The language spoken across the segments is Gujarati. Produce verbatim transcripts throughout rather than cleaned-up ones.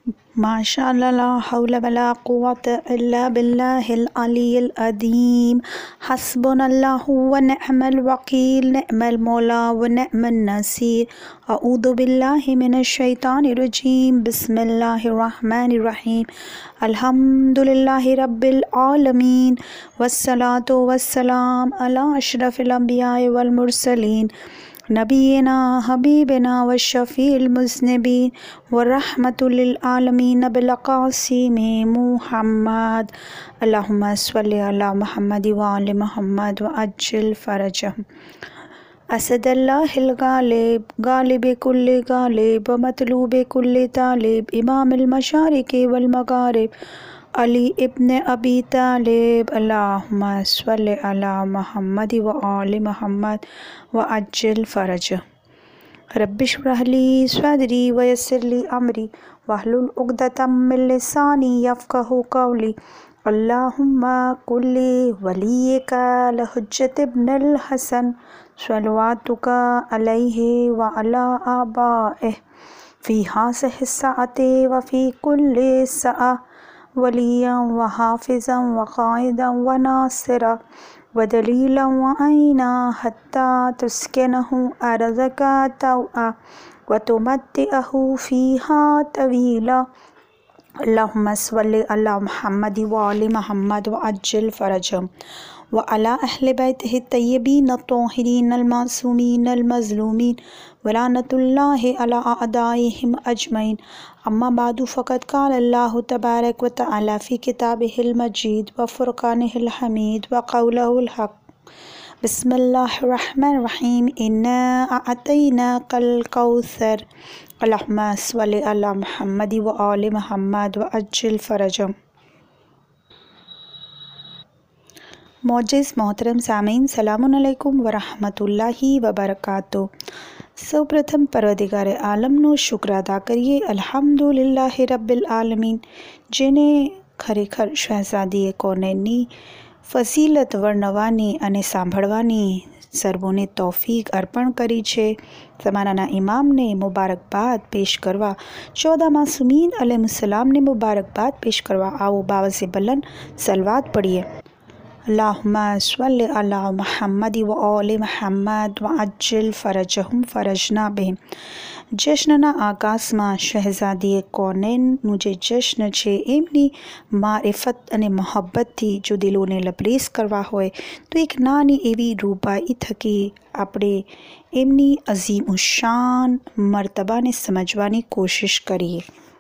ماشاء اللہ لا حول ولا قوت الا باللہ العلی العظیم حسبنا اللہ ونعم الوکیل نعم المولا ونعم النصیر اعوذ باللہ من الشیطان الرجیم بسم اللہ الرحمن الرحیم الحمد للہ رب العالمین والصلاة والسلام علی اشرف الانبیاء والمرسلین نبینا حبیبنا والشفیع المذنبین ورحمۃ للعالمین بالقاسم محمد اللہم صلی علی محمد وآل محمد وعجل فرجہم اسد اللہ الغالب غالب کل غالب ومطلوب کل طالب امام المشارق والمغارب علی ابن ابی طالب اللہم صلی علی محمد وآل محمد وعجل فرجہ رب اشرح لی صدری ویسر لی امری واحلل عقدۃ من لسانی یفقہوا قولی اللہم کل ولیک الحجۃ ابن الحسن صلواتک علیہ وعلی آبائہ فی ہذہ الساعۃ وفی کل ساعۃ ولیاً وحافظاً وقائداً وناصراً ودلیلاً وعینا حتی تسکنہ ارضک طوعا وتمتعہ فیہا طویلا اللہم صلی علی محمد وآل محمد وعجل فرجہم وعلی اہل بیتہ الطیبین الطاہرین المعصومین المظلومین ولعنۃ اللہ علی اعدائہم اجمعین اما بعد فقد قال اللہ تبارک و تعالی فی کتابہ المجید وفرقانہ الحمید وقولہ الحق بسم اللہ الرحمن الرحیم انا اعطیناک الکوثر اللہم صلی علی محمد وآل محمد وعجل فرجہم۔ معزز محترم سامعین سلام علیکم ورحمۃ اللہ وبرکاتہ۔ سو پرتھم پروردگار عالم نو شکر ادا کریے الحمد للہ رب العالمین જેને ખરેખર શહેઝાદી કોનેની ફઝીલત વર્ણવાની અને સાંભળવાની સર્વોને તૌફીક અર્પણ કરી છે। ઝમાનાના ઇમામને મુબારકબાદ પેશ કરવા ચૌદા માસૂમીન અલૈહિસ્સલામને મુબારકબાદ પેશ કરવા આવો બાવસે બલંદ સલવાત પઢીએ۔ اللہم صلی علی محمد وآل محمد وعجل فرجہم فرجنا بہم۔ جشننا آغاز માં શહેઝાદી કોનેનનું જે જશ્ન છે એમની મારિફત અને મહોબ્બતથી જો દિલોને લબરેઝ કરવા હોય તો એક નાની એવી રૂબાઈ થકી આપણે એમની અઝીમ ઉશાન મર્તબાને સમજવાની કોશિશ કરીએ۔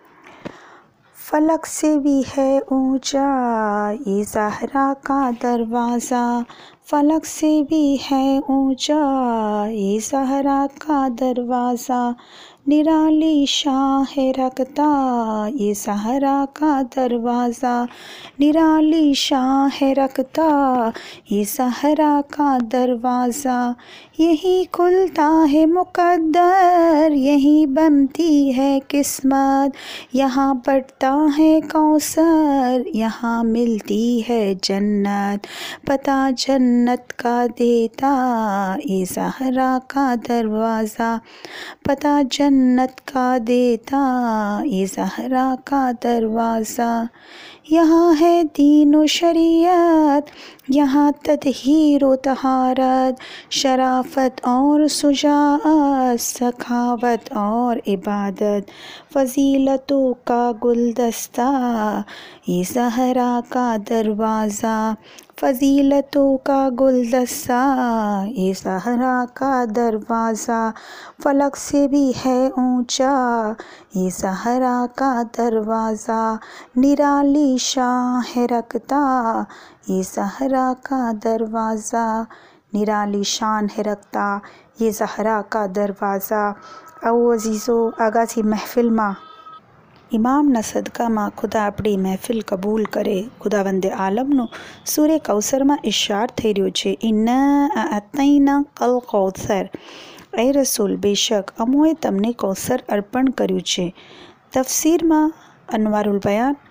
فلک سے بھی ہے اونچا یہ زہرا کا دروازہ، فلک سے بھی ہے اونچا یہ زہرا کا دروازہ، نرالی شاہ رکھتا یہ زہرا کا دروازہ، نرالی شاہ رکھتا یہ زہرا کا دروازہ، یہی کھلتا ہے مقدر یہی بنتی ہے قسمت، یہاں بڑھتا ہے کوثر یہاں ملتی ہے جنت، پتہ جنت کا دیتا یہ زہرا کا دروازہ، پتہ جنت کا دیتا یہ زہرا کا دروازہ، یہاں ہے دین و شریعت یہاں تطہیر و طہارت، شرافت اور شجاعت سخاوت اور عبادت، فضیلتوں کا گلدستہ یہ زہرا کا دروازہ، فضیلتوں کا گلدستہ یہ زہرا کا دروازہ، فلک سے بھی ہے اونچا یہ زہرا کا دروازہ، نرالی شاہ رکھتا یہ زہرا کا دروازہ، نرالی شان ہے رکھتا یہ زہرا کا دروازہ۔ او عزیزو آغازی محفل માં ઇમામના સદકામાં ખુદા આપણી મહેફિલ કબૂલ કરે। ખુદાવંદ આલમનો સૂરે કૌસરમાં ઇશાર થઈ રહ્યો છે ઇન્ના અઅતૈનાકલ કૌસર, એ રસૂલ બેશક અમોએ તમને કૌસર અર્પણ કર્યું છે। તફસીરમાં અનવારુલ બયાન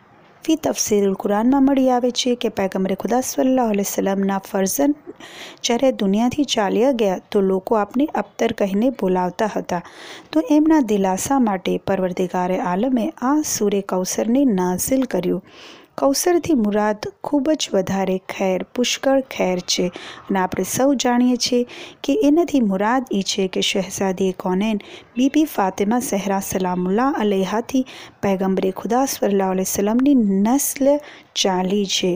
ફી તફસીરુલ કુરાનમાં મળી આવે છે કે પૈગંબરે ખુદા સલ્લલ્લાહુ અલૈહિ વસલ્લમના ફરઝન જ્યારે દુનિયાથી ચાલ્યા ગયા તો લોકો આપને અબતર કહીને બોલાવતા હતા. તો એમના દિલાસા માટે પરવરદિગારે આલમે આ સૂરે કૌસરને નાઝિલ કર્યું. કૌસરથી મુરાદ ખૂબ જ વધારે ખૈર, પુષ્કળ ખૈર છે અને આપણે સૌ જાણીએ છીએ કે એનાથી મુરાદ એ છે કે શહેઝાદી કૌનૈન બીબી ફાતિમા ઝહરા સલામુલ્લાહ અલૈહાથી પૈગંબરે ખુદા સલ્લલ્લાહુ અલૈહિ વસલ્લમની નસ્લ ચાલી છે.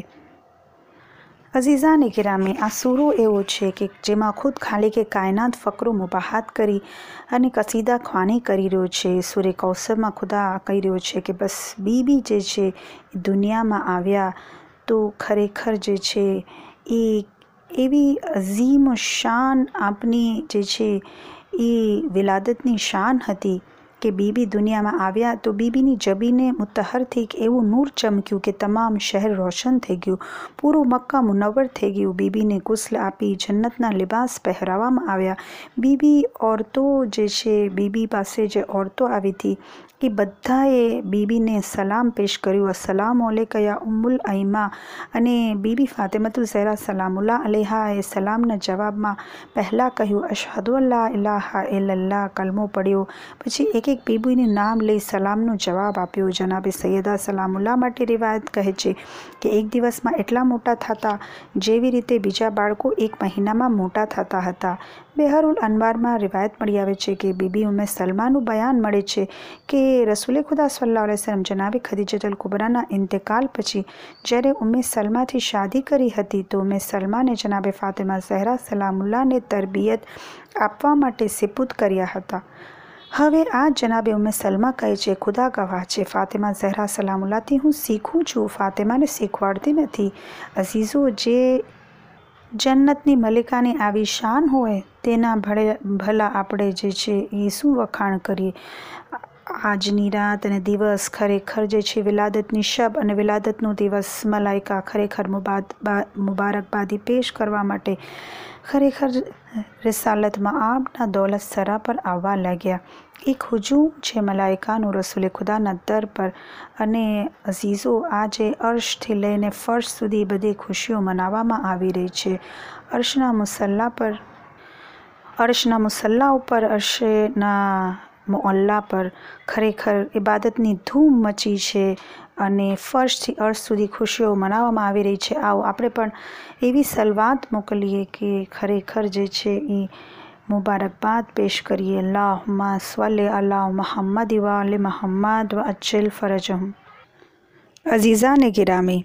અઝીઝાને ગિરામી, આ સૂરો એવો છે કે જેમાં ખુદ ખાલિકે કાયનાત ફકરો મુબાહાત કરી અને કસીદા ખ્વાની કરી રહ્યો છે. સૂરે કૌસરમાં ખુદા કહી રહ્યો છે કે બસ બીબી જે છે એ દુનિયામાં આવ્યા તો ખરેખર જે છે એ એવી અઝીમ શાન આપની જે છે એ વિલાદતની શાન હતી કે બીબી દુનિયામાં આવ્યા તો બીબીની જબીને મુતહરથી એવું નૂર ચમક્યું કે તમામ શહેર રોશન થઈ ગયું, પૂરું મક્કા મુનવ્વર થઈ ગયું. બીબીને ગુસ્લ આપી જન્નતના લિબાસ પહેરાવવામાં આવ્યા. બીબી ઓરતો જે છે બીબી પાસે જે ઓરતો આવી હતી એ બધાએ બીબીને સલામ પેશ કર્યું. અસલામ અલૈકા યા ઉમ્મુલ અઈમા. અને બીબી ફાતિમતુલ ઝહરા સલામુલ્લાહ અલૈહાએ સલામના જવાબમાં પહેલાં કહ્યું અશહદુ અલ્લા ઇલાહા ઇલ્લલ્લાહ, કલમો પડ્યો. પછી એક એક બીબીનું નામ લઈ સલામનો જવાબ આપ્યો. જનાબે સૈયદા સલામુલ્લાહ માટે રિવાયત કહે છે કે એક દિવસમાં એટલા મોટા થતા જેવી રીતે બીજા બાળકો એક મહિનામાં મોટા થતા હતા. બેહરુલ અનવારમાં રિવાયત મળી આવે છે કે બીબી ઉમ્મે સલમાનું બયાન મળે છે કે રસૂલે ખુદા સલ્લલ્લાહુ અલૈહિ વસલ્લમ જનાબે ખદીજતુલ કુબરાના ઇન્તકાલ પછી જ્યારે ઉમ્મે સલમાથી શાદી કરી હતી તો ઉમ્મે સલમાને જનાબે ફાતિમા ઝહરા સલામુલ્લાહને તરબિયત આપવા માટે સિપુત કર્યા હતા. હવે આ જનાબે ઉમ્મે સલમા કહે છે ખુદા ગવાહ છે, ફાતિમા ઝહરા સલામુલ્લાહથી હું શીખું છું, ફાતિમાને શીખવાડતી નથી. અઝીઝો, જે જન્નતની મલિકાની આવી શાન હોય તેના ભલે ભલા આપણે જે છે એ શું વખાણ કરીએ. આજની રાત અને દિવસ ખરેખર જે છે વિલાદતની શબ અને વિલાદતનો દિવસ મલાઈકા ખરેખર મુબાદ મુબારકબાદી પેશ કરવા માટે ખરેખર રિસાલતમાં આપના દૌલત સરા પર આવવા લાગ્યા. એક હુજુમ છે મલાઈકાનું રસૂલે ખુદાના દર પર. અને અઝીઝો, આજે અર્શથી લઈને ફર્શ સુધી બધી ખુશીઓ મનાવવામાં આવી રહી છે. અર્શના મુસલ્લા પર અર્શના મુસલ્લા ઉપર અર્શના મુઅલ્લા પર ખરેખર ઇબાદતની ધૂમ મચી છે અને ફર્શથી અર્શ સુધી ખુશીઓ મનાવવામાં આવી રહી છે. આવો આપણે પણ એવી સલવાત મોકલીએ કે ખરેખર જે છે એ મુબારકબાદ પેશ કરીએ. અલ્લાહુમ્મા સલ્લી અલા મુહમ્મદ વ આલે મુહમ્મદ વ અજ્જિલ ફરજહુમ. અઝીઝાને ગિરામી,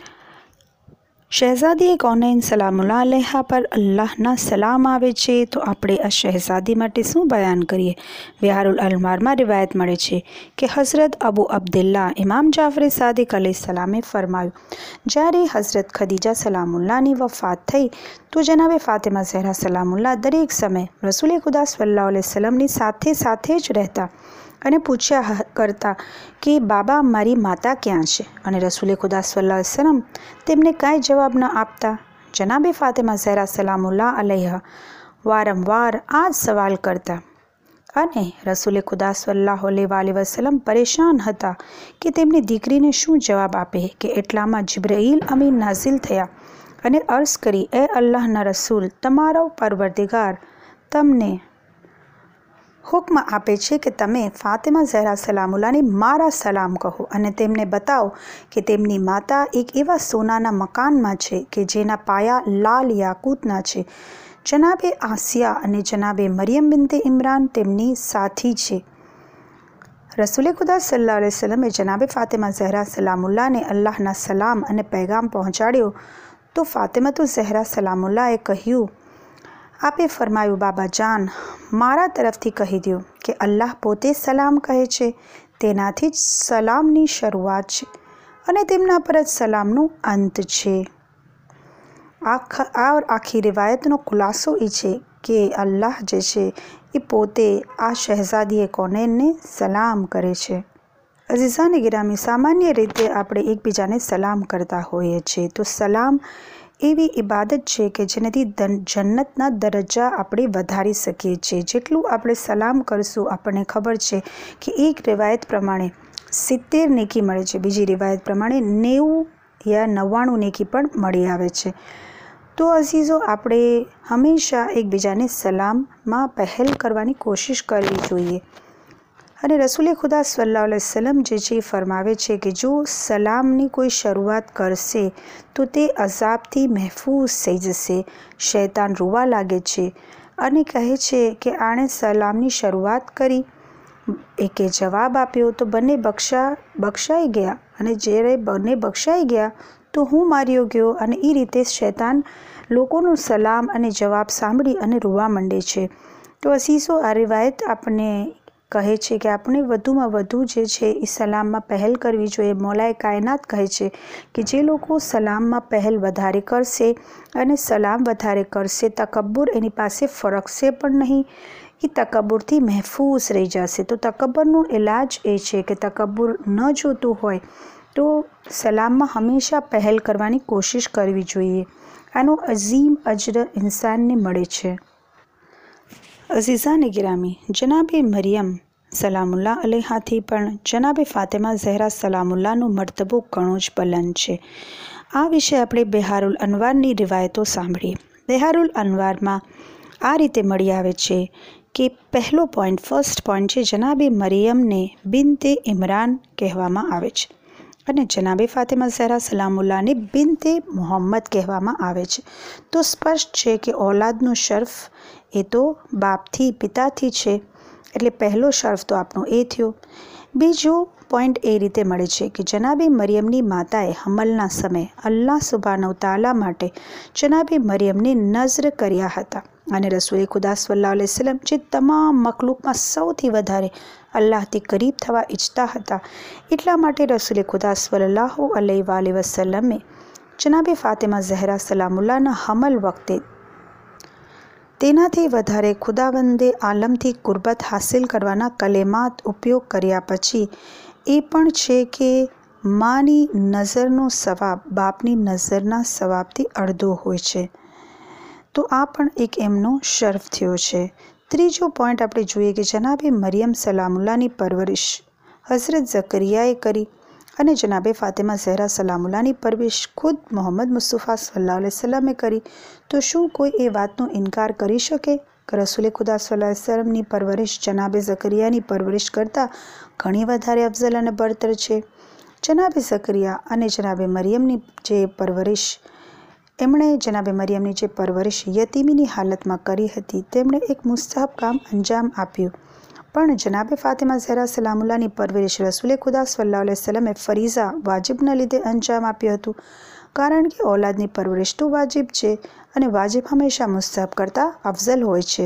શહેઝાદી કૌનૈન સલામુલ્લાહ અલૈહા પર અલ્લાહના સલામ આવે છે તો આપણે આ શહેઝાદી માટે શું બયાન કરીએ. બિહારુલ અનવારમાં રિવાયત મળે છે કે હઝરત અબુ અબ્દુલ્લાહ ઇમામ જાફર સાદિક અલૈહિસ્સલામે ફરમાયું, જ્યારે હઝરત ખદીજા સલામુલ્લાહની વફાત થઈ તો જનાબે ફાતિમા ઝહરા સલામુલ્લાહ દરેક સમય રસૂલે ખુદા સલ્લલ્લાહુ અલૈહિ વસલ્લમની સાથે સાથે જ રહેતા અને પૂછ્યા કરતા કે બાબા મારી માતા ક્યાં છે, અને રસૂલે ખુદા સલ્લલ્લાહુ અલૈહિ વસલ્લમ તેમને કાંઈ જવાબ ન આપતા. જનાબે ફાતિમા ઝહરા સલામુલ્લાહ અલૈહા વારંવાર આ જ સવાલ કરતા અને રસૂલે ખુદા સલ્લલ્લાહુ અલૈહિ વસલ્લમ પરેશાન હતા કે તેમની દીકરીને શું જવાબ આપે કે એટલામાં જિબ્રાઈલ અમીન નાઝિલ થયા અને અર્ઝ કરી, એ અલ્લાહના રસૂલ, તમારો પરવરદિગાર તમને હુક્મ આપે છે કે તમે ફાતિમા ઝહરા સલામુલ્લાહને મારા સલામ કહો અને તેમને બતાવો કે તેમની માતા એક એવા સોનાના મકાનમાં છે કે જેના પાયા લાલ યાકૂતના છે. જનાબે આસિયા અને જનાબે મરિયમ બિનતે ઇમરાન તેમની સાથી છે. રસૂલે ખુદા સલ્લલ્લાહુ અલૈહિ વસલ્લમે જનાબે ફાતિમા ઝહરા સલામુલ્લાહને અલ્લાહના સલામ અને પૈગામ પહોંચાડ્યો તો ફાતિમતુ ઝહરા સલામુલ્લાહે કહ્યું, આપે ફરમાયું, બાબા જાન, મારા તરફથી કહી દો કે અલ્લાહ પોતે સલામ કહે છે, તેનાથી જ સલામની શરૂઆત છે અને તેમના પર જ સલામનો અંત છે. આ આખી રિવાયતનો ખુલાસો એ છે કે અલ્લાહ જે છે એ પોતે આ શહેઝાદીએ કૌનૈનને સલામ કરે છે. અઝીઝાને ગિરામી, સામાન્ય રીતે આપણે એકબીજાને સલામ કરતા હોઈએ છીએ તો સલામ એવી ઇબાદત છે કે જેનાથી જન્નતના દરજ્જા આપણે વધારી શકીએ છીએ. જેટલું આપણે સલામ કરશું, આપણને ખબર છે કે એક રિવાયત પ્રમાણે સિત્તેર નેકી મળે છે. બીજી રિવાયત પ્રમાણે નેવું યા નવ્વાણું નેકી પણ મળી આવે છે. તો અઝીઝો, આપણે હંમેશા એકબીજાને સલામમાં પહેલ કરવાની કોશિશ કરવી જોઈએ. અને રસૂલે ખુદા સલ્લલ્લાહુ અલૈહિ વસલ્લમ જે છે ફરમાવે છે કે જો સલામની કોઈ શરૂઆત કરશે તો તે અઝાબથી મહેફૂઝ થઈ જશે. શૈતાન રોવા લાગે છે અને કહે છે કે આણે સલામની શરૂઆત કરી, એકે જવાબ આપ્યો તો બંને બક્ષા બક્ષાઈ ગયા, અને જ્યારે બંને બક્ષાઈ ગયા તો હું માર્યો ગયો. અને એ રીતે શૈતાન લોકોનું સલામ અને જવાબ સાંભળી અને રોવા માંડે છે. તો અસીસો, આ રિવાયત આપણને કહે છે કે આપણે વધુમાં વધુ જે છે એ સલામમાં પહેલ કરવી જોઈએ. મૌલાએ કાયનાત કહે છે કે જે લોકો સલામમાં પહેલ વધારે કરશે અને સલામ વધારે કરશે, તકબ્બુર એની પાસે ફરકશે પણ નહીં, એ તકબ્બુરથી મહેફૂઝ રહી જશે. તો તકબ્બરનો ઇલાજ એ છે કે તકબ્બુર ન જોતું હોય તો સલામમાં હંમેશા પહેલ કરવાની કોશિશ કરવી જોઈએ. આનો અઝીમ અજર ઇન્સાનને મળે છે. અઝીઝાને ગિરામી, જનાબે મરિયમ સલામુલ્લાહ અલૈહાથી પણ જનાબે ફાતિમા ઝહરા સલામુલ્લાહનો મર્તબો ઘણો જ બુલંદ છે. આ વિશે આપણે બિહારુલ અનવારની રિવાયતો સાંભળીએ. બિહારુલ અનવારમાં આ રીતે મળી આવે છે કે પહેલો પોઈન્ટ ફર્સ્ટ પોઈન્ટ છે, જનાબે મરિયમને બિનતે ઇમરાન કહેવામાં આવે છે અને જનાબે ફાતિમા ઝહરા સલામુલ્લાહને બિનતે મોહમ્મદ કહેવામાં આવે છે. તો સ્પષ્ટ છે કે ઔલાદનો શર્ફ એ તો બાપથી પિતાથી છે, એટલે પહેલો શર્ફ તો આપણો એ થયો. બીજો પોઈન્ટ એ રીતે મળે છે કે જનાબે મરિયમની માતાએ હમલના સમયે અલ્લાહ સુબ્હાનહુ તાલા માટે જનાબે મરિયમને નઝર કર્યા હતા. અને રસૂલે ખુદા સલ્લલ્લાહુ અલૈહિ વસલ્લમ જે તમામ મખલૂકમાં સૌથી વધારે અલ્લાહથી કરીબ થવા ઈચ્છતા હતા, એટલા માટે રસૂલે ખુદા સલ્લલ્લાહુ અલૈહિ વસલ્લમે જનાબે ફાતિમા ઝહરા સલામુલ્લાહના હમલ વખતે તેનાથી વધારે ખુદાવંદે આલમથી કુરબત હાસિલ કરવાના કલેમાત ઉપયોગ કર્યા પછી એ પણ છે કે માની નઝરનો સવાબ બાપની નઝરના સવાબથી અડધો હોય છે. તો આ પણ એક એમનો શર્ફ થયો છે. ત્રીજો પોઈન્ટ આપણે જોઈએ કે જનાબે મરિયમ સલામુલ્લાહની પરવરિશ હઝરત ઝકરિયાએ કરી અને જનાબે ફાતિમા ઝહરા સલામુલ્લાહની પરવરિશ ખુદ મોહમ્મદ મુસ્તફા સલ્લલ્લાહુ અલૈહિ વસલ્લમે કરી. તો શું કોઈ એ વાતનો ઇનકાર કરી શકે કે રસૂલે ખુદા સલ્લલ્લાહુ અલૈહિ વસલ્લમની પરવરિશ જનાબે ઝકરિયાની પરવરિશ કરતાં ઘણી વધારે અફઝલ અને બરતર છે. જનાબે ઝકરિયા અને જનાબે મરિયમની જે પરવરિશ એમણે જનાબે મરિયમની જે પરવરિશ યતીમીની હાલતમાં કરી હતી, તેમણે એક મુસ્તહબ કામ અંજામ આપ્યું. પણ જનાબે ફાતિમા ઝહરા સલામુલ્લાહની પરવરિશ રસૂલે ખુદા સલ્લલ્લાહુ અલૈહિ વસલ્લમે ફરીઝા વાજિબના લીધે અંજામ આપ્યું હતું. કારણ કે ઔલાદની પરવરિશ તો વાજિબ છે અને વાજિબ હંમેશા મુસ્તહબ કરતાં અફઝલ હોય છે.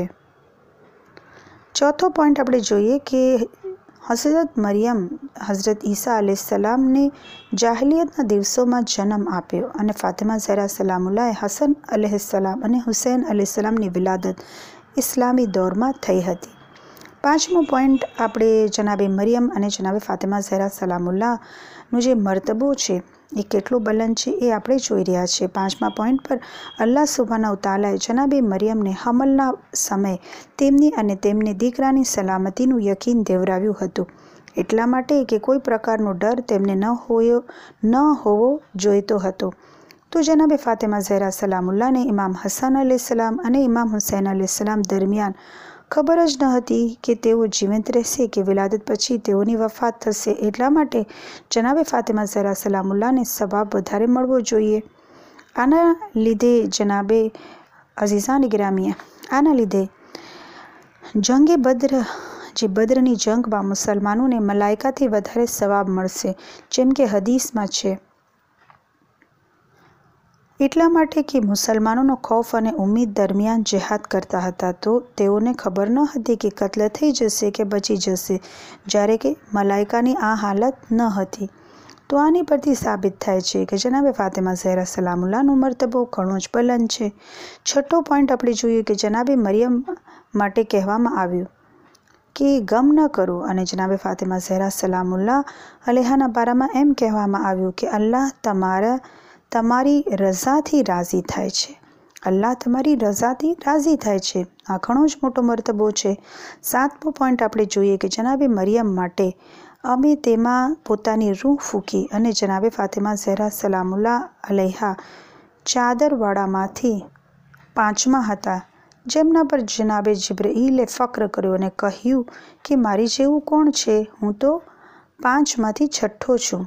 ચોથો પોઈન્ટ આપણે જોઈએ કે હઝરત મરિયમ હઝરત ઈસા અલૈહિસ્સલામને જાહિલિયતના દિવસોમાં જન્મ આપ્યો અને ફાતિમા ઝહરા સલામુલ્લાહે હસન અલૈહિસ્સલામ અને હુસૈન અલૈહિસ્સલામની વિલાદત ઇસ્લામી દૌરમાં થઈ હતી. પાંચમો પોઈન્ટ આપણે જનાબે મરિયમ અને જનાબે ફાતિમા ઝહરા સલામુલ્લાહનો જે મર્તબો છે એ કેટલો બુલંદ છે એ આપણે જોઈ રહ્યા છીએ. પાંચમા પોઈન્ટ પર અલ્લાહ સુબ્હાનહુ તાલાએ જનાબે મરિયમને હમલના સમયે તેમની અને તેમની દીકરાની સલામતીનું યકીન દેવરાવ્યું હતું, એટલા માટે કે કોઈ પ્રકારનો ડર તેમને ન હોયો ન હોવો જોઈતો હતો. તો જનાબે ફાતિમા ઝહરા સલામુલ્લાહને ઇમામ હસન અલૈહિસ્સલામ અને ઇમામ હુસૈન અલૈહિસ્સલામ દરમિયાન ખબર જ ન હતી કે તેઓ જીવંત રહેશે કે વિલાદત પછી તેઓની વફાત થશે, એટલા માટે જનાબે ફાતિમા ઝહરા સલામુલ્લાહને સવાબ વધારે મળવો જોઈએ. આના લીધે જનાબે અઝીઝાન ગિરામીએ આના લીધે જંગે બદ્ર જે બદ્રની જંગમાં મુસલમાનોને મલાઇકાથી વધારે સવાબ મળશે, જેમ કે હદીસમાં છે. એટલા માટે કે મુસલમાનોનો ખૌફ અને ઉમ્મીદ દરમિયાન જેહાદ કરતા હતા, તો તેઓને ખબર ન હતી કે કત્લ થઈ જશે કે બચી જશે, જ્યારે કે મલાઇકાની આ હાલત ન હતી. તો આની પરથી સાબિત થાય છે કે જનાબે ફાતિમા ઝહરા સલામુલ્લાહનો મર્તબો ઘણો જ બુલંદ છે. છઠ્ઠો પોઈન્ટ આપણે જોઈએ કે જનાબે મરિયમ માટે કહેવામાં આવ્યું કે ગમ ન કરો અને જનાબે ફાતિમા ઝહરા સલામુલ્લાહ અલૈહાના બારામાં એમ કહેવામાં આવ્યું કે અલ્લાહ તમારા તમારી રઝાથી રાજી થાય છે. અલ્લાહ તમારી રઝાથી રાજી થાય છે. આ ઘણો જ મોટો મર્તબો છે. સાતમો પોઈન્ટ આપણે જોઈએ કે જનાબે મરિયમ માટે અમે તેમાં પોતાની રૂહ ફૂંકી અને જનાબે ફાતિમા ઝહરા સલામુલ્લાહ અલૈહા ચાદરવાળામાંથી પાંચમા હતા, જેમના પર જનાબે જિબ્રઈલે ફક્ર કર્યો અને કહ્યું કે મારી જેવું કોણ છે? હું તો પાંચમાંથી છઠ્ઠો છું.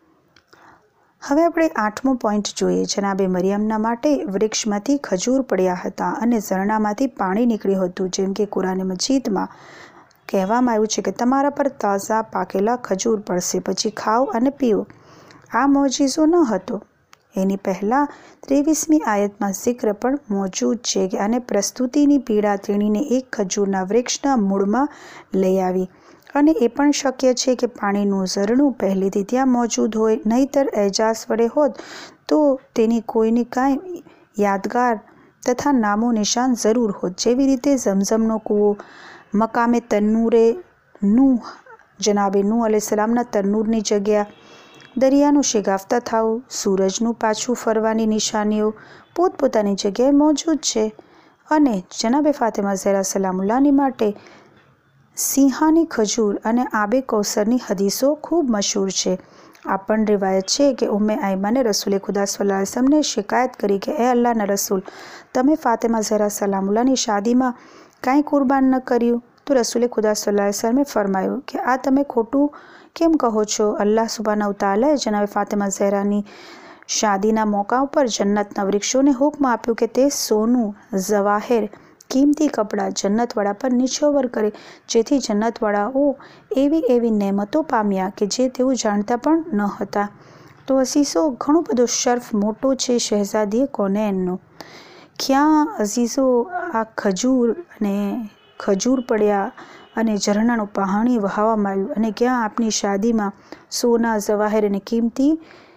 હવે આપણે આઠમો પોઈન્ટ જોઈએ. જનાબે મરિયમના માટે વૃક્ષમાંથી ખજૂર પડ્યા હતા અને ઝરણામાંથી પાણી નીકળ્યું હતું, જેમ કે કુરાન મજીદમાં કહેવામાં આવ્યું છે કે તમારા પર તાજા પાકેલા ખજૂર પડશે, પછી ખાઓ અને પીઓ. આ મોજીઝો ન હતો. એની પહેલાં ત્રેવીસમી આયતમાં જિક્ર પણ મોજૂદ છે અને પ્રસ્તુતિની પીડા તેણીને એક ખજૂરના વૃક્ષના મૂળમાં લઈ આવી. અને એ પણ શક્ય છે કે પાણીનું ઝરણું પહેલેથી ત્યાં મોજૂદ હોય, નહીંતર એજાઝ વડે હોત તો તેની કોઈની કાંઈ યાદગાર તથા નામો નિશાન જરૂર હોત, જેવી રીતે ઝમઝમનો કૂવો, મકામે તન્નૂરે નૂહ, જનાબે નૂહ અલૈહિસ્સલામના તન્નૂરની જગ્યા, દરિયાનું શેગાફતા થવું, સૂરજનું પાછું ફરવાની નિશાનીઓ પોતપોતાની જગ્યાએ મોજૂદ છે. અને જનાબે ફાતિમા ઝહરા સલામુલ્લાહની માટે સિંહાની ખજૂર અને આબે કૌસરની હદીસો ખૂબ મશહૂર છે. આ પણ રિવાયત છે કે ઉમ્મે આયમાને રસૂલે ખુદા સલ્લલ્લાહુ અલૈહિ વસલ્લમને શિકાયત કરી કે એ અલ્લાહના રસૂલ, તમે ફાતિમા ઝહરા સલામુલ્લાહની શાદીમાં કાંઈ કુરબાન ન કર્યું? તો રસૂલે ખુદા સલ્લલ્લાહુ અલૈહિ વસલ્લમે ફરમાયું કે આ તમે ખોટું કેમ કહો છો? અલ્લાહ સુબ્હાનહુ તઆલાએ જનાબે ફાતિમા ઝહરાની શાદીના મોકા ઉપર જન્નતના વૃક્ષોને હુક્મ આપ્યું કે તે સોનું, જવાહેર, કિંમતી કપડાં જન્નતવાળા પર નિછોવર કરે, જેથી જન્નતવાળાઓ એવી એવી નેમતો પામ્યા કે જે તેઓ જાણતા પણ ન હતા. તો અઝીઝો, ઘણો બધો શર્ફ મોટો છે શહેઝાદી કોનેનનો. ક્યાં અઝીઝો આ ખજૂર અને ખજૂર પડ્યા અને ઝરણાનું પાણી વહાવવામાં આવ્યું, અને ક્યાં આપની શાદીમાં સોના, જવાહેર અને કિંમતી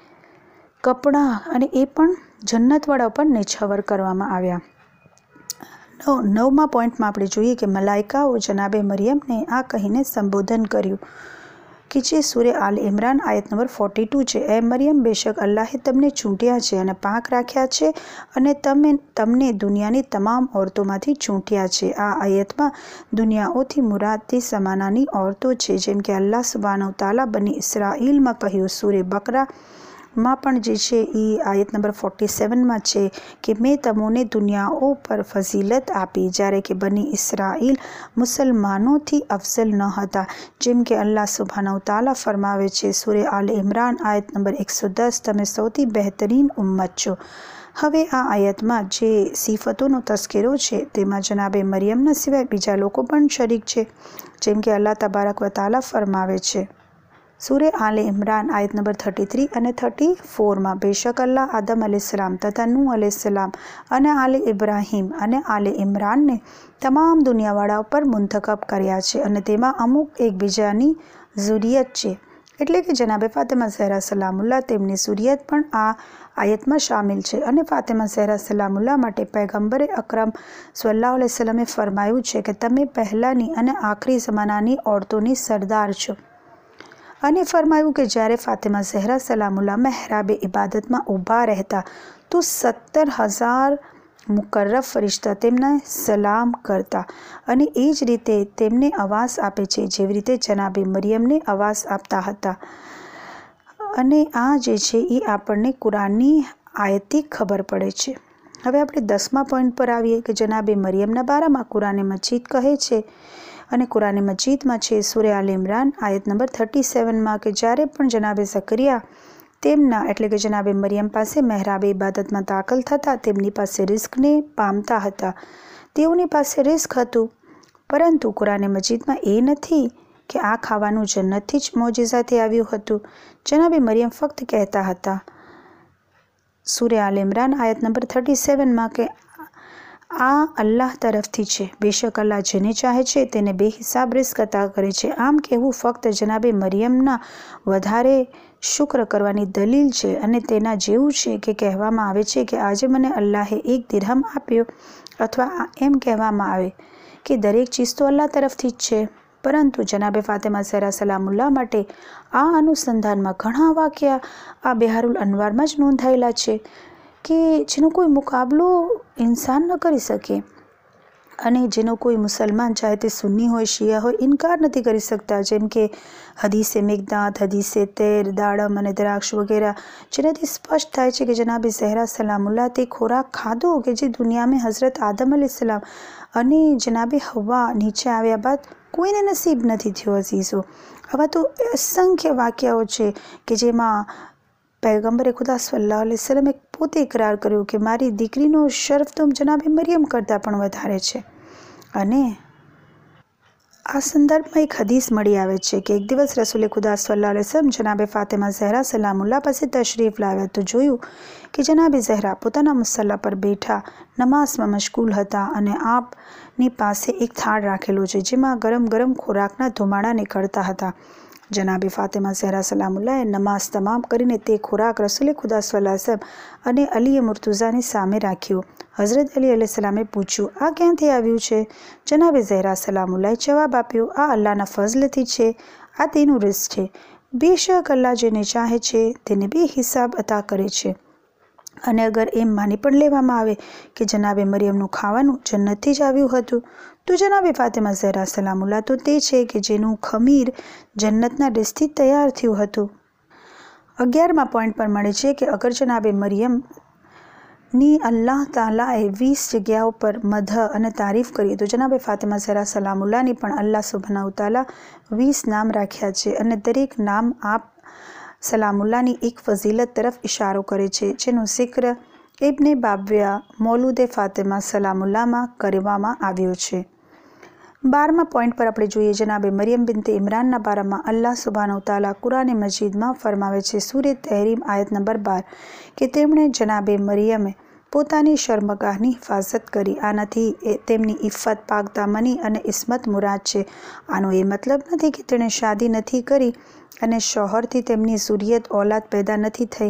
કપડાં, અને એ પણ જન્નતવાળા ઉપર નિછાવર કરવામાં આવ્યા. નવ નવમા પોઈન્ટમાં આપણે જોઈએ કે મલાઈકાઓ જનાબે મરિયમને આ કહીને સંબોધન કર્યું કે જે સૂરે આલ ઇમરાન આયત નંબર ફોર્ટી ટુ છે. એ મરિયમ, બેશક અલ્લાહે તમને ચૂંટ્યા છે અને પાક રાખ્યા છે અને તમે તમને દુનિયાની તમામ ઓરતોમાંથી ચૂંટ્યા છે. આ આયતમાં દુનિયાઓથી મુરાદ તે સમાનાની ઓરતો છે, જેમ કે અલ્લાહ સુબ્હાનહુ તઆલા બની ઇસ્રાઈલમાં કહ્યું. સૂરે બકરા માં પણ જે છે એ આયત નંબર ફોર્ટી સેવનમાં છે કે મેં તમોને દુનિયાઓ પર ફઝીલત આપી, જ્યારે કે બની ઇસ્રાઈલ મુસલમાનોથી અફઝલ ન હતા, જેમ કે અલ્લાહ સુબ્હાનહુ તઆલા ફરમાવે છે સૂરે આલ ઇમરાન આયત નંબર એકસો દસ, તમે સૌથી બહેતરીન ઉમ્મત છો. હવે આ આયતમાં જે સિફતોનો તસ્કરો છે તેમાં જનાબે મરિયમના સિવાય બીજા લોકો પણ શરીક છે, જેમ કે અલ્લાહ તબારક વ તઆલા ફરમાવે છે સૂરે આલ ઇમરાન આયત નંબર થર્ટી થ્રી અને થર્ટી ફોરમાં, બેશક અલ્લાહ આદમ અલૈહિસ્સલામ તથા નૂહ અલૈહિસ્સલામ અને આલે ઇબ્રાહીમ અને આલે ઇમરાનને તમામ દુનિયાવાળા ઉપર મુંતખબ કર્યા છે, અને તેમાં અમુક એકબીજાની ઝુરિયત છે, એટલે કે જનાબે ફાતિમા ઝહરા સલામુલ્લાહ તેમની ઝુરિયત પણ આ આયતમાં શામિલ છે. અને ફાતિમા ઝહરા સલામુલ્લાહ માટે પૈગંબરે અકરમ સલ્લલ્લાહુ અલૈહિ વસલ્લમે ફરમાયું છે કે તમે પહેલાંની અને આખરી જમાનાની ઓરતોની સરદાર છો. અને ફરમાયું કે જ્યારે ફાતિમા ઝહરા સલામુલ્લાહ મહેરાબે ઇબાદતમાં ઊભા રહેતા તો સત્તર હજાર મુકર્રબ ફરિશ્તા તેમને સલામ કરતા, અને એ જ રીતે તેમને આવાઝ આપે છે જેવી રીતે જનાબે મરિયમને આવાઝ આપતા હતા. અને આ જે છે એ આપણને કુરાનની આયતથી ખબર પડે છે. હવે આપણે દસમા પોઈન્ટ પર આવીએ કે જનાબે મરિયમના બારામાં કુરાને મજીદ કહે છે, અને કુરાને મજીદમાં છે સૂરે આલ ઇમરાન આયત નંબર થર્ટી સેવનમાં કે જ્યારે પણ જનાબે ઝકરિયા તેમના એટલે કે જનાબે મરિયમ પાસે મહેરાબે ઇબાદતમાં દાખલ થતા તેમની પાસે રિઝ્કને પામતા હતા. તેઓની પાસે રિઝ્ક હતું, પરંતુ કુરાને મજીદમાં એ નથી કે આ ખાવાનું જન્નતથી જ મોજિઝાથી આવ્યું હતું. જનાબે મરિયમ ફક્ત કહેતા હતા સૂરે આલ ઇમરાન આયત નંબર થર્ટી સેવનમાં કે આ અલ્લાહ તરફથી છે, બેશક અલ્લાહ જેને ચાહે છે તેને બેહિસાબ રિઝ્ક અતા કરે છે. આમ કહેવું ફક્ત જનાબે મરિયમના વધારે શુક્ર કરવાની દલીલ છે, અને તેના જેવું છે કે કહેવામાં આવે છે કે આજે મને અલ્લાહે એક દિરહમ આપ્યો, અથવા એમ કહેવામાં આવે કે દરેક ચીજ તો અલ્લાહ તરફથી જ છે. પરંતુ જનાબે ફાતિમા ઝહરા સલામુલ્લાહ માટે આ અનુસંધાનમાં ઘણા વાક્યા આ બિહારુલ અનવારમાં જ નોંધાયેલા છે કે જેનો કોઈ મુકાબલો ઇન્સાન ન કરી શકે. અને જેનો કોઈ મુસલમાન ચાહે તે સુન્ની હોય શિયા હોય ઇનકાર નથી કરી શકતા, જેમ કે હદીસે મેઘદાંત, હદીસે તેર, દાડમ અને દ્રાક્ષ વગેરે, જેનાથી સ્પષ્ટ થાય છે કે જનાબે ઝહરા સલામુલ્લાહ તે ખોરાક ખાધો કે જે દુનિયામાં હઝરત આદમ અલૈહિસ્સલામ અને જનાબે હવા નીચે આવ્યા બાદ કોઈને નસીબ નથી થયો. અઝીઝો, આવા તો અસંખ્ય વાક્યાઓ છે કે જેમાં પૈગંબરે ખુદા સલ્લલ્લાહુ અલૈહિ વસલ્લમે પોતે ઇકરાર કર્યું કે મારી દીકરીનો શરફ તો જનાબે મરિયમ કરતાં પણ વધારે છે. અને આ સંદર્ભમાં એક હદીસ મળી આવે છે કે એક દિવસ રસૂલે ખુદા સલ્લલ્લાહુ અલૈહિ વસલ્લમ જનાબે ફાતિમા ઝહરા સલામુલ્લાહ પાસે તશરીફ લાવ્યા તો જોયું કે જનાબે ઝહરા પોતાના મુસલ્લા પર બેઠા નમાઝમાં મશગુલ હતા અને આપની પાસે એક થાળ રાખેલો છે જેમાં ગરમ ગરમ ખોરાકના ધુમાડા નીકળતા હતા. જનાબે ફાતિમા ઝહરા સલામુલ્લાહે નમાઝ તમામ કરીને તે ખોરાક રસૂલે ખુદા સલ્લલ્લાહુ અલૈહિ વસલ્લમ અને અલીએ મુર્તુઝાની સામે રાખ્યો. હઝરત અલી અલૈહિસ્સલામે પૂછ્યું, આ ક્યાંથી આવ્યું છે? જનાબે ઝહરા સલામુલ્લાહે જવાબ આપ્યો, આ અલ્લાહના ફઝલથી છે, આ તેનું રિઝ્ક છે. બેશક અલ્લાહ જેને ચાહે છે તેને બે હિસાબ અતા કરે છે. અને અગર એમ માની પણ લેવામાં આવે કે જનાબે મરિયમનું ખાવાનું જન્નતથી જ આવ્યું હતું તો જનાબે ફાતિમા ઝહરા સલામુલ્લાહ તો તે છે કે જેનું ખમીર જન્નતના રિઝ્કથી તૈયાર થયું હતું. અગિયારમા પોઈન્ટ પર મળે છે કે અગર જનાબે મરિયમ ની અલ્લાહ તાલાએ વીસ જગ્યાઓ પર મધ અને તારીફ કરી તો જનાબે ફાતિમા ઝહરા સલામુલ્લાહની પણ અલ્લાહ સુબ્હાનહુ તાલા વીસ નામ રાખ્યા છે અને દરેક નામ આપ સલામુલ્લાહની એક ફઝીલત તરફ ઇશારો કરે છે જેનો જિક્ર ઇબ્ને બાવ્યા મૌલુદે ફાતિમા સલામુલ્લાહમાં કરવામાં આવ્યો છે. બારમા પોઈન્ટ પર આપણે જોઈએ જનાબે મરિયમ બિનતે ઇમરાનના બારામાં અલ્લાહ સુબ્હાનહુ તાલા કુરાન મજીદમાં ફરમાવે છે સૂરે તહરીમ આયત નંબર બાર કે તેમણે જનાબે મરિયમે પોતાની શર્મગાહની હિફાજત કરી. આનાથી તેમની ઇફ્ફત, પાકદામની અને ઇસ્મત મુરાદ છે. આનો એ મતલબ નથી કે તેણે શાદી નથી કરી અને શોહરથી તેમની ઝુરિયત ઓલાદ પેદા નથી થઈ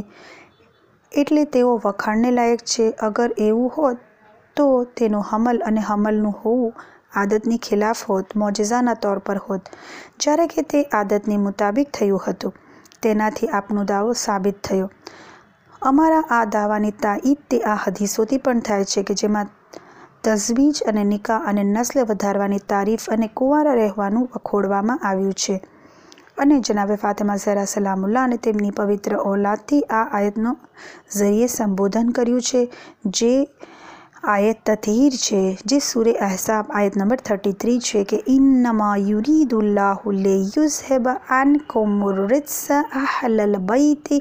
એટલે તેઓ વખાણને લાયક છે. અગર એવું હોત તો તેનું હમલ અને હમલનું હોવું આદતની ખિલાફ હોત, મોજિઝાના તौर પર હોત, જ્યારે કે તે આદતની મુતાબિક થયું હતું. તેનાથી આપનો દાવો સાબિત થયો. અમારા આ દાવાની તાઈદ તે આ હદીસોથી પણ થાય છે કે જેમાં તઝવીજ અને નિકાહ અને નસ્લ વધારવાની તારીફ અને કુંવારા રહેવાનું વખોડવામાં આવ્યું છે. અને જનાબે ફાતિમા ઝહરા સલામુલ્લાહ અને તેમની પવિત્ર ઓલાદથી આ આયતનો ઝરીએ સંબોધન કર્યું છે જે આયત તતહીર છે જે સૂરે અહઝાબ આયત નંબર થર્ટી થ્રી છે કે ઇન્નમા યુરીદુલ્લાહુ લિયુઝહિબા અનકુમુર રિજ્સ અહલલ બૈતિ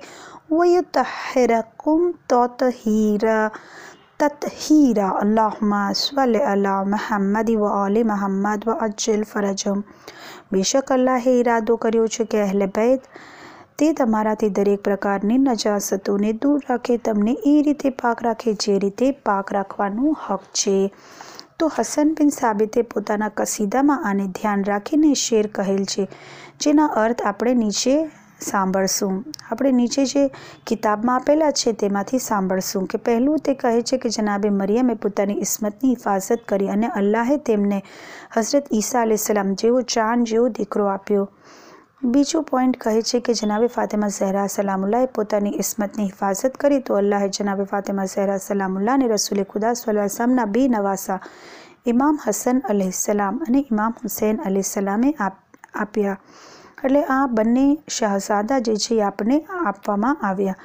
વયુતહિરકુમ તતહીરા તતહીરા. અલ્લાहुम्मा સલ્લી અલા મુહમ્મદ વ આલે મુહમ્મદ વ અજ્જિલ ફરજહુમ. બેશક અલ્લાહે ઈરાદો કર્યો છે કે અહલે બૈત તે તમારાથી દરેક પ્રકારની નજાસતોને દૂર રાખે, તમને એ રીતે પાક રાખે જે રીતે પાક રાખવાનું હક છે. તો હસન બિન સાબિતે પોતાના કસીદામાં આને ધ્યાન રાખીને શેર કહેલ છે જેના અર્થ આપણે નીચે સાંભળશું. આપણે નીચે જે કિતાબમાં આપેલા છે તેમાંથી સાંભળશું કે પહેલું તે કહે છે કે જનાબે મરિયમે પોતાની ઇસ્મતની હિફાજત કરી અને અલ્લાહે તેમને હઝરત ઈસા અલૈહિસ્સલામ જેવો ચાંદ જેવો દીકરો આપ્યો. બીજો પોઈન્ટ કહે છે કે જનાબે ફાતિમા ઝહરા સલામુલ્લાહે પોતાની ઇસ્મતની હિફાજત કરી તો અલ્લાહે જનાબે ફાતિમા ઝહરા સલામુલ્લાહને રસૂલે ખુદા સલ્લલ્લાહુ અલૈહિ વસલ્લમના બે નવાસા ઇમામ હસન અલૈહિસ્સલામ અને ઇમામ હુસૈન અલૈહિસ્સલામે આપ્યા. એટલે આ બંને શહઝાદા જે છે એ આપણને આપવામાં આવ્યા.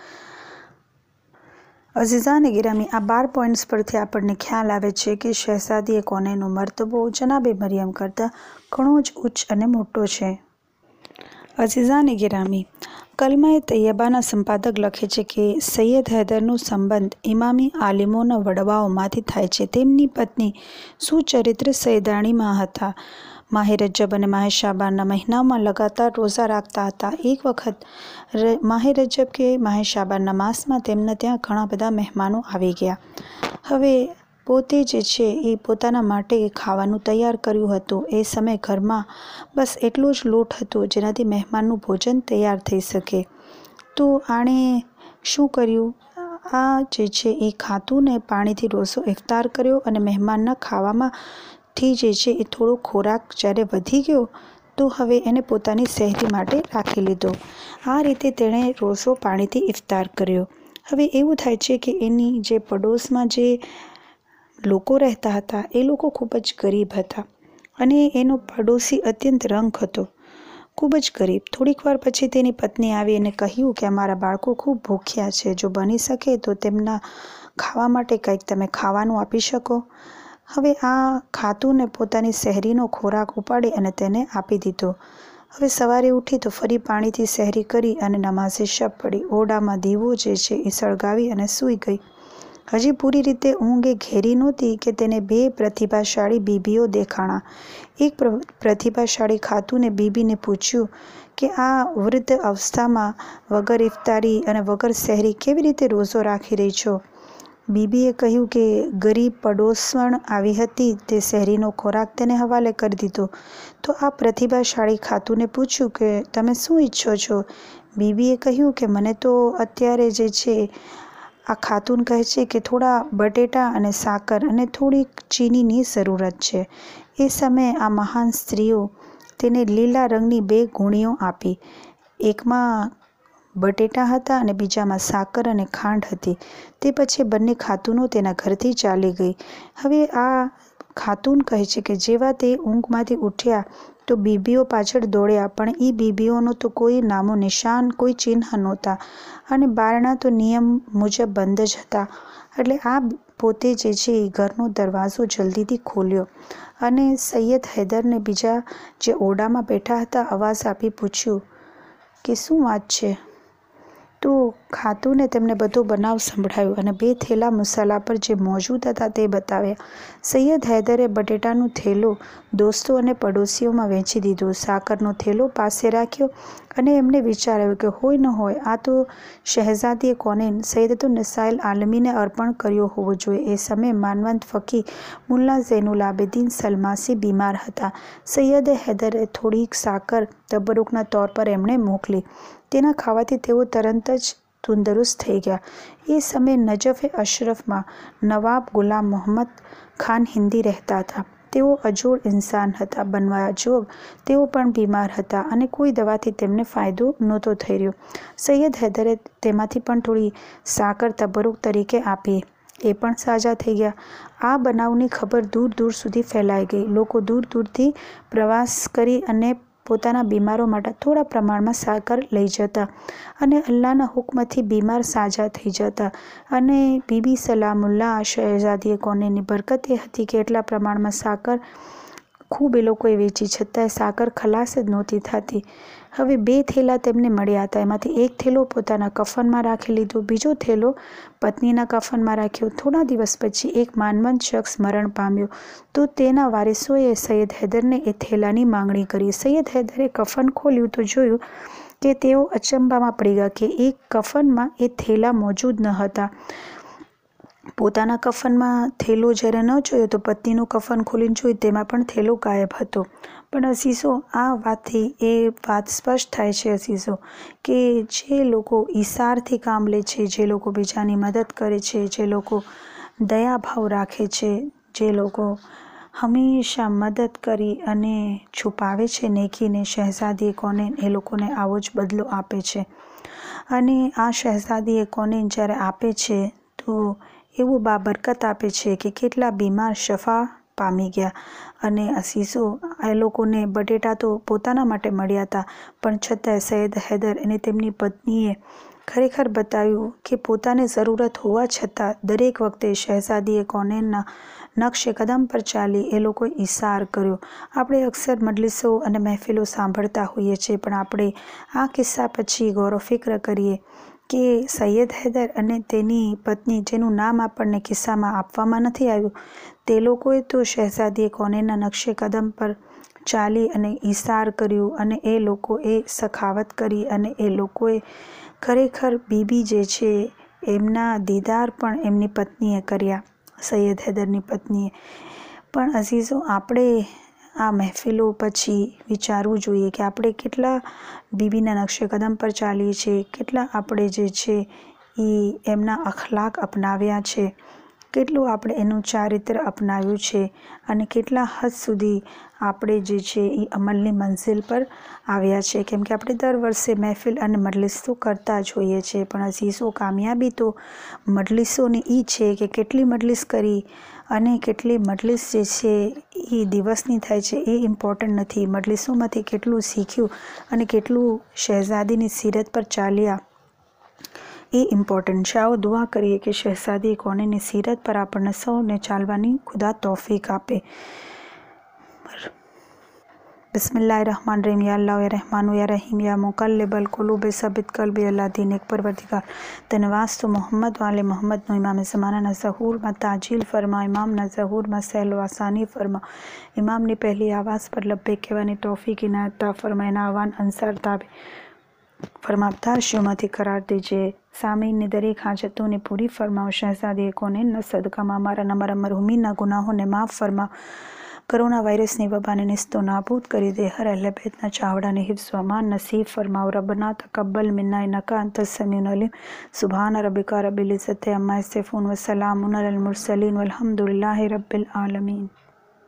અઝીઝાને ગિરામી, આ બાર પોઈન્ટ્સ પરથી આપણને ખ્યાલ આવે છે કે શહેઝાદી કોનેનો મરતબો જનાબે મરિયમ કરતાં ઘણો જ ઉચ્ચ અને મોટો છે. અઝીઝાને ગિરામી, કલમાએ તૈયબાના સંપાદક લખે છે કે સૈયદ હૈદરનો સંબંધ ઇમામી આલિમોના વડવાઓમાંથી થાય છે. તેમની પત્ની સુચરિત્ર સૈદાણીમાં હતા. માહે રજબ અને માહે શાબાનના મહિનામાં લગાતાર રોઝા રાખતા હતા. એક વખત માહે રજબ કે માહે શાબાનના માસમાં તેમના ત્યાં ઘણા બધા મહેમાનો આવી ગયા. હવે પોતે જે છે એ પોતાના માટે ખાવાનું તૈયાર કર્યું હતું. એ સમયે ઘરમાં બસ એટલો જ લોટ હતો જેનાથી મહેમાનનું ભોજન તૈયાર થઈ શકે. તો આણે શું કર્યું, આ જે છે એ ખાતું ને પાણીથી રોઝો ઇફતાર કર્યો અને મહેમાનના ખાવામાં થી જે છે એ થોડો ખોરાક જ્યારે વધી ગયો તો હવે એને પોતાની સહેરી માટે રાખી લીધો. આ રીતે તેણે રોઝો પાણીથી ઇફતાર કર્યો. હવે એવું થાય છે કે એની જે પડોશમાં જે લોકો રહેતા હતા એ લોકો ખૂબ જ ગરીબ હતા અને એનો પડોશી અત્યંત રંગ હતો, ખૂબ જ ગરીબ. થોડીક વાર પછી તેની પત્ની આવી અને કહ્યું કે અમારા બાળકો ખૂબ ભૂખ્યા છે, જો બની શકે તો તેમના ખાવા માટે કંઈક તમે ખાવાનું આપી શકો. હવે આ ખાતુને પોતાની સહેરીનો ખોરાક ઉપાડી અને તેને આપી દીધો. હવે સવારે ઉઠી તો ફરી પાણીથી સહેરી કરી અને નમાઝે શબ પડી. ઓરડામાં દીવો જે છે એ સળગાવી અને સૂઈ ગઈ. હજી પૂરી રીતે ઊંઘ એ ઘેરી નહોતી કે તેને બે પ્રતિભાશાળી બીબીઓ દેખાણા. એક પ્રતિભાશાળી ખાતુને બીબીને પૂછ્યું કે આ વૃદ્ધ અવસ્થામાં વગર ઇફતારી અને વગર સહેરી કેવી રીતે રોઝો રાખી રહી છો? બીબીએ કહ્યું કે ગરીબ પડોસણ આવી હતી, તે સહેરીનો ખોરાક તેને હવાલે કરી દીધો. તો આ પ્રતિભાશાળી ખાતુને પૂછ્યું કે તમે શું ઈચ્છો છો? બીબીએ કહ્યું કે મને તો અત્યારે જે છે આ ખાતુન કહે છે કે થોડા બટેટા અને સાકર અને થોડીક ચીનીની જરૂરત છે. એ સમયે આ મહાન સ્ત્રીઓ તેને લીલા રંગની બે ગુણીઓ આપી. એકમાં બટેટા હતા અને બીજામાં સાકર અને ખાંડ હતી. તે પછી બંને ખાતુનો તેના ઘરથી ચાલી ગઈ. હવે આ ખાતુન કહે છે કે જેવા તે ઊંઘમાંથી ઉઠ્યા તો બીબીઓ પાછળ દોડ્યા, પણ એ બીબીઓનો તો કોઈ નામો નિશાન, કોઈ ચિહ્ન નહોતા અને બારણા તો નિયમ મુજબ બંધ જ હતા. એટલે આ પોતે જે છે એ ઘરનો દરવાજો જલ્દીથી ખોલ્યો અને સૈયદ હૈદરને બીજા જે ઓરડામાં બેઠા હતા અવાજ આપી પૂછ્યું કે શું વાત છે? તો ખાતુને તેમને બધો બનાવ સંભળાયો અને બે થેલા મસાલા પર જે મોજૂદ હતા તે બતાવ્યા. સૈયદ હૈદરે બટેટાનું થેલો દોસ્તો અને પડોશીઓમાં વહેંચી દીધું, સાકરનો થેલો પાસે રાખ્યો અને એમને વિચાર્યું કે હોય ન હોય આ તો શહેઝાદીએ કોનેન સૈયદતુન્નિસાઇલ આલમીને અર્પણ કર્યો હોવો જોઈએ. એ સમયે માનવંત ફકીહ મુલ્લા ઝૈનુલ આબિદીન સલમાસી બીમાર હતા. સૈયદ હૈદરે થોડીક સાકર તબરુકના તौर પર એમણે મોકલી. તેના ખાવાથી તેઓ તરત જ તંદુરસ્ત થઈ ગયા. એ સમયે નજફ અશરફમાં નવાબ ગુલામ મોહમ્મદ ખાન હિન્દી રહેતા હતા. તેઓ અજોડ ઇન્સાન હતા, બનવા જોગ તેઓ પણ બીમાર હતા અને કોઈ દવાથી તેમને ફાયદો નહોતો થઈ રહ્યો. સૈયદ હૈદરે તેમાંથી પણ થોડી સાકર તબરુક તરીકે આપી. એ પણ સાજા થઈ ગયા. આ બનાવની ખબર દૂર દૂર સુધી ફેલાઈ ગઈ. લોકો દૂર દૂરથી પ્રવાસ કરી અને પોતાના બીમારો માટે થોડા પ્રમાણમાં સાકર લઈ જતા અને અલ્લાહના હુકમથી બીમાર સાજા થઈ જતા. અને બીબી સલામુલ્લાહ શહેઝાદીએ કોનેની બરકત એ હતી કે એટલા પ્રમાણમાં સાકર ખૂબ એ લોકોએ વેચી, છતાંય સાકર ખલાસ જ નહોતી થતી. હવે બે થેલા તેમને મળ્યા હતા. એમાંથી એક થેલો પોતાના કફનમાં રાખી લીધો, બીજો થેલો પત્નીના કફનમાં રાખ્યો. થોડા દિવસ પછી એક માનવંત શખ્સ મરણ પામ્યો તો તેના વારિસોએ સૈયદ હૈદરને એ થેલાની માંગણી કરી. સૈયદ હૈદરે કફન ખોલ્યું તો જોયું કે તેઓ અચંબામાં પડી ગયા કે એ કફનમાં એ થેલા મોજૂદ ન હતા. પોતાના કફનમાં થેલો જ્યારે ન જોયો તો પત્નીનું કફન ખોલીને જોયું, તેમાં પણ થેલો ગાયબ હતો. પણ અસીસો, આ વાતથી એ વાત સ્પષ્ટ થાય છે અસીસો કે જે લોકો ઈસારથી કામ લે છે, જે લોકો બીજાની મદદ કરે છે, જે લોકો દયાભાવ રાખે છે, જે લોકો હંમેશા મદદ કરી અને છુપાવે છે નેકીને, શહેઝાદી કોનેન એ લોકોને આવો જ બદલો આપે છે. અને આ શહેઝાદી કોનેન જ્યારે આપે છે તો એવું બાબરકત આપે છે કે કેટલા બીમાર શફા પામી ગયા. અને અસીસો, એ લોકોને બટેટા તો પોતાના માટે મળ્યા હતા, પણ છતાંય સૈયદ હૈદર અને તેમની પત્નીએ ખરેખર બતાવ્યું કે પોતાને જરૂરત હોવા છતાં દરેક વખતે શહેઝાદીએ કોનેનના નકશે કદમ પર ચાલી એ લોકોએ ઈસાર કર્યો. આપણે અક્સર મજલિસો અને મહેફિલો સાંભળતા હોઈએ છીએ, પણ આપણે આ કિસ્સા પછી ગૌર ફિક્ર કરીએ કે સૈયદ હૈદર અને તેની પત્ની, જેનું નામ આપણને કિસ્સામાં આપવામાં નથી આવ્યું, તે લોકોએ તો શહેઝાદીએ કોનેનના નકશે કદમ પર ચાલી અને ઈસાર કર્યું અને એ લોકોએ સખાવત કરી અને એ લોકોએ ખરેખર બીબી જે છે એમના દીદાર પણ એમની પત્નીએ કર્યા, સૈયદ હૈદરની પત્નીએ. પણ અઝીઝો, આપણે આ મહેફિલો પછી વિચારવું જોઈએ કે આપણે કેટલા બીબીના નકશે કદમ પર ચાલીએ છીએ, કેટલા આપણે જે છે એ એમના અખલાક અપનાવ્યા છે. કેટલું આપણે એનું ચારિત્ર અપનાવ્યું છે અને કેટલા હદ સુધી આપણે જે છે એ અમલની મંઝિલ પર આવ્યા છે. કેમ કે આપણે દર વર્ષે મહેફિલ અને મજલિસ તો કરતા જ હોઈએ છીએ, પણ અઝીઝો કામયાબી તો મજલિસોની એ છે કે કેટલી મજલિસ કરી અને કેટલી મજલિસ જે છે એ દિવસની થાય છે એ ઇમ્પોર્ટન્ટ નથી. મજલિસોમાંથી કેટલું શીખ્યું અને કેટલું શહેઝાદીની સીરત પર ચાલ્યા એ ઇમ્પોર્ટન્ટ છે. આવો દુઆ કરીએ કે શહેઝાદી કોનેની સીરત પર આપણને સૌને ચાલવાની ખુદા તૌફીક આપે. बिस्मिल्लाहिर्रहमानिर्रहीम. या अल्लाह या रहमानु या रहीम या मुक़ल्लिबल क़ुलूब सब्बित क़ल्बी अला दीनिक. परवरदिगार तनवास तो मोहम्मद वाले मोहम्मद नो इमाम ज़माना न ज़हूर में ताजील फरमा, इमाम न ज़हूर में सहल आसानी फरमा, इमाम ने पहली आवाज़ पर लब्बे कहवानी तौफीक इनायत ता फरमाए. आवान अंसार ताबे फरमाबदाशियों में करार दीजिए. सामीन ने दरेक हाजतों ने पूरी फरमाओ. शहजादी कोने न सदका में हमारा न हमारा मरहुमीन न गुनाहों ने माफ़ फरमा. कोरोना वायरस ने वबाने निस्तो नाबूद करी दे. हर अहले बैत न चावड़ा ने हिफ्ज़ व अमान नसीब फरमाओ. रब्बना तक़ब्बल मिन्ना इन्नका अंतस समीउल अलीम. सुभान रब्बिका रब्बिल इज़्ज़ति अम्मा यसिफ़ून व सलामुन अलल मुरसलीन वल्हम्दुलिल्लाहि रब्बिल आलमीन.